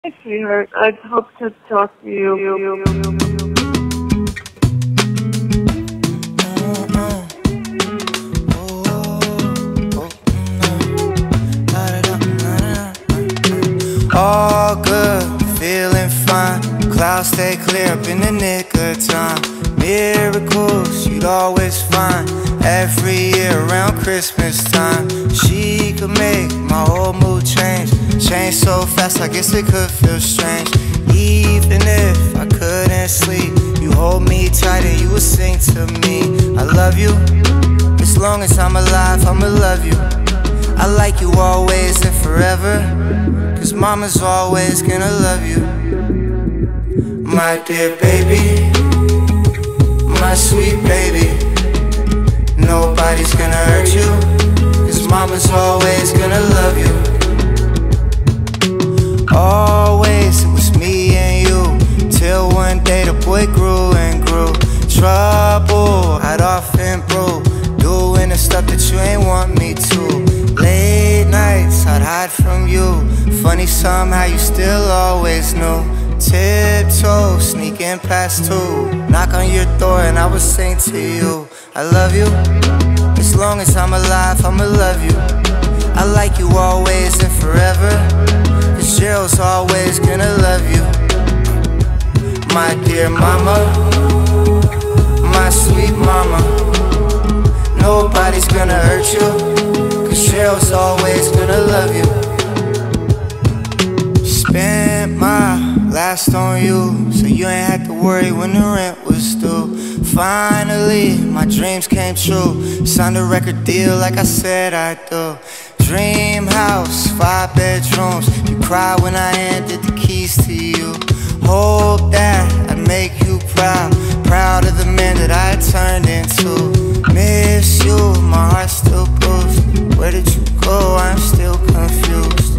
Hi, sweetheart. I'd hope to talk to you. All good, feeling fine. Clouds stay clear up in the nick of time. Miracles you'd always find every year around Christmas time. She could make my whole mood change. Change so fast, I guess it could feel strange. Even if I couldn't sleep, you hold me tight and you would sing to me. I love you, as long as I'm alive, I'ma love you. I like you always and forever, 'cause mama's always gonna love you. My dear baby, my sweet baby, nobody's gonna hurt you, 'cause mama's always gonna love you. Always, it was me and you, till one day the boy grew and grew. Trouble, I'd often brew, doing the stuff that you ain't want me to. Late nights, I'd hide from you. Funny somehow you still always knew. Tiptoe, sneaking past two. Knock on your door and I would sing to you. I love you, as long as I'm alive, I'ma love you. I like you always and forever, 'cause Gerald's always gonna love you. My dear mama, my sweet mama, nobody's gonna hurt you, 'cause Gerald's always gonna love you. Spent my last on you, so you ain't had to worry when the rent was due. Finally, my dreams came true. Signed a record deal like I said I'd do. Dream house, 5 bedrooms. You cried when I handed the keys to you. Hope that I'd make you proud, proud of the man that I turned into. Miss you, my heart still goes. Where did you go? I'm still confused.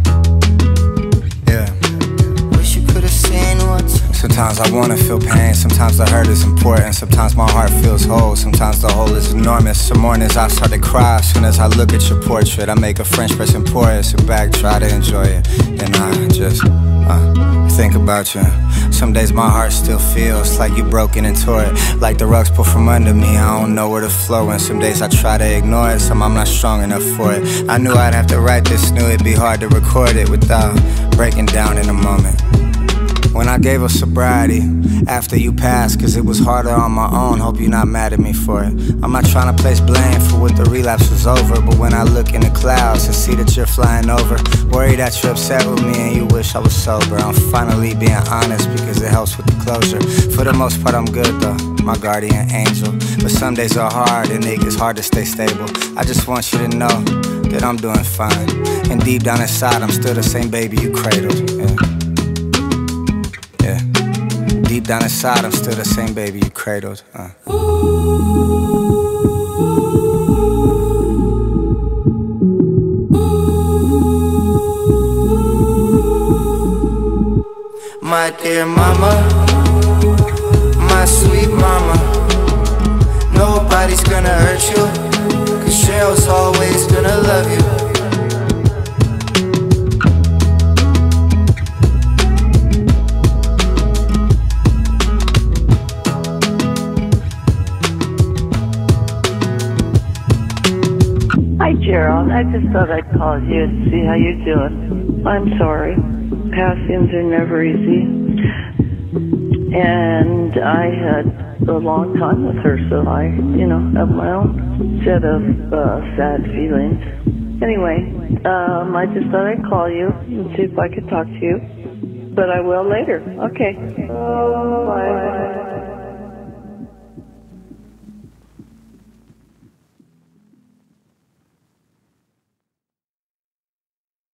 Yeah. Wish you could've seen what's. Sometimes I wanna feel pain, sometimes the hurt is important. Sometimes my heart feels whole, sometimes the hole is enormous. Some mornings I start to cry as soon as I look at your portrait. I make a French press and pour it, sit back, try to enjoy it. And I just think about you. Some days my heart still feels like you broken and tore it, like the rugs pulled from under me, I don't know where to flow. And some days I try to ignore it, some I'm not strong enough for it. I knew I'd have to write this, knew it'd be hard to record it without breaking down in a moment. When I gave up sobriety after you passed, 'cause it was harder on my own, hope you're not mad at me for it. I'm not trying to place blame for what the relapse was over, but when I look in the clouds and see that you're flying over, worry that you're upset with me and you wish I was sober. I'm finally being honest because it helps with the closure. For the most part I'm good though, my guardian angel, but some days are hard and it gets hard to stay stable. I just want you to know that I'm doing fine, and deep down inside I'm still the same baby you cradled. Yeah. Deep down inside, I'm still the same baby you cradled. My dear mama, my sweet mama, nobody's gonna hurt you, 'cause Cheryl's always gonna love you. Hi, Gerald. I just thought I'd call you and see how you're doing. I'm sorry. Passings are never easy. And I had a long time with her, so I, have my own set of sad feelings. Anyway, I just thought I'd call you and see if I could talk to you. But I will later. Okay. Bye.